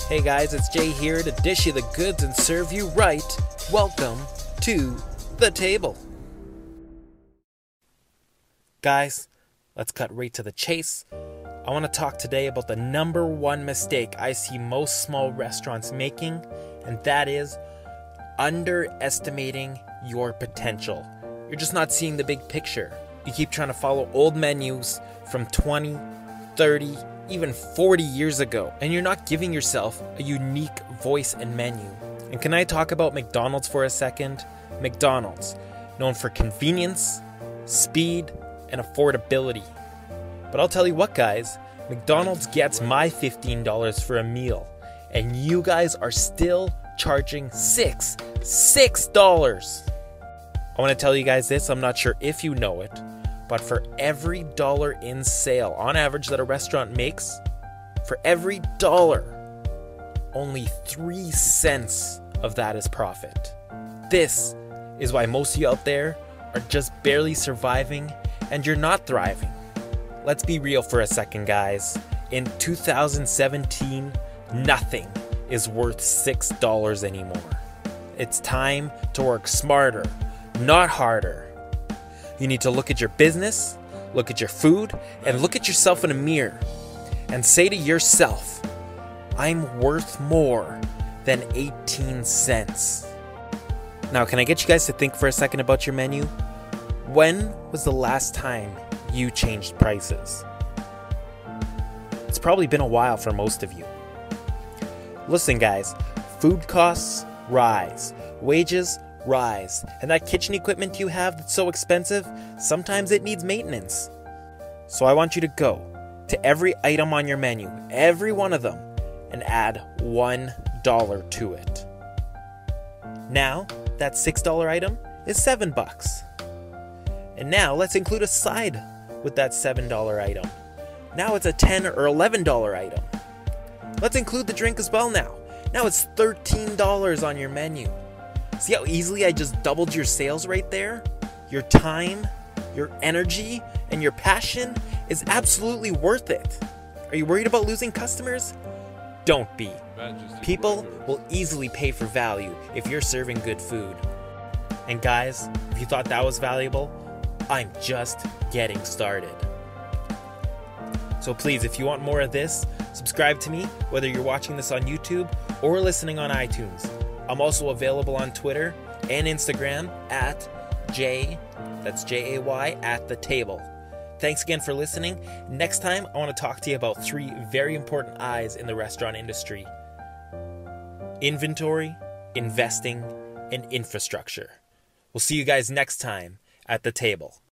Hey guys, it's Jay here to dish you the goods and serve you right. Welcome to the table. Guys, let's cut right to the chase. I want to talk today about the number one mistake I see most small restaurants making, and that is underestimating your potential. You're just not seeing the big picture. You keep trying to follow old menus from 20, 30, even 40 years ago, and you're not giving yourself a unique voice and menu. And can I talk about McDonald's for a second? McDonald's, known for convenience, speed, and affordability. But I'll tell you what, guys, McDonald's gets my $15 for a meal, and you guys are still charging $6. I want to tell you guys this, I'm not sure if you know it, but for every dollar in sale, on average, that a restaurant makes, for every dollar, only 3 cents of that is profit. This is why most of you out there are just barely surviving and you're not thriving. Let's be real for a second, guys. In 2017, nothing is worth $6 anymore. It's time to work smarter, not harder. You need to look at your business, look at your food, and look at yourself in a mirror and say to yourself, I'm worth more than 18 cents. Now, can I get you guys to think for a second about your menu? When was the last time you changed prices? It's probably been a while for most of you. Listen, guys, food costs rise, wages rise, and that kitchen equipment you have that's so expensive, sometimes it needs maintenance. So I want you to go to every item on your menu, every one of them, and add $1 to it. Now, that $6 item is $7. And now let's include a side with that $7 item. Now it's a $10 or $11 item. Let's include the drink as well now. Now it's $13 on your menu. See how easily I just doubled your sales right there? Your time, your energy, and your passion is absolutely worth it. Are you worried about losing customers? Don't be. People will easily pay for value if you're serving good food. And guys, if you thought that was valuable, I'm just getting started. So please, if you want more of this, subscribe to me, whether you're watching this on YouTube or listening on iTunes. I'm also available on Twitter and Instagram at Jay, that's Jay, at the table. Thanks again for listening. Next time, I want to talk to you about 3 very important I's in the restaurant industry: inventory, investing, and infrastructure. We'll see you guys next time at the table.